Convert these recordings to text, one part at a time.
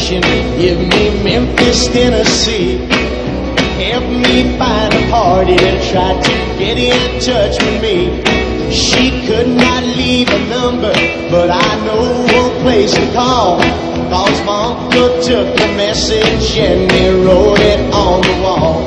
information. Give me Memphis, Tennessee. Help me find a party that tried to get in touch with me. She could not leave a number, but I know a place to call. Cause my uncle took the message and he wrote it on the wall.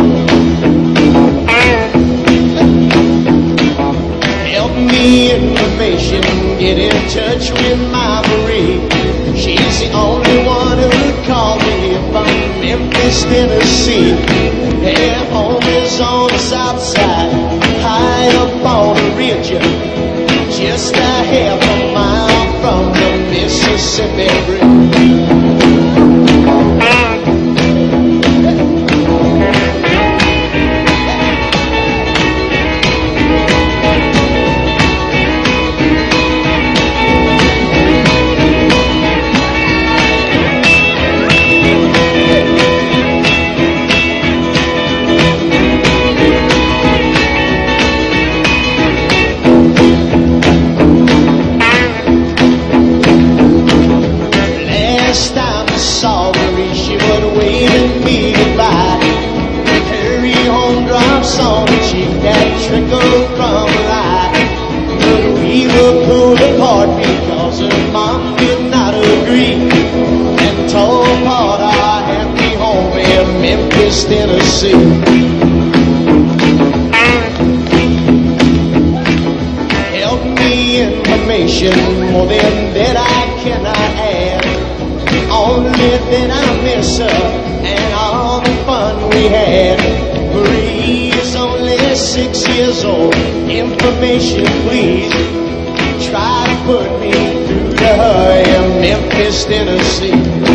Help me information, get in touch with my Marie. She's the only one who called me from Memphis, Tennessee. Her home is on the south side, high up on the ridge, just a half a mile from the Mississippi Bridge. Tennessee. Help me information, more than that I cannot add. Only that I miss her and all the fun we had. Marie is only 6 years old. Information, please. Try to put me through to her in Memphis, Tennessee.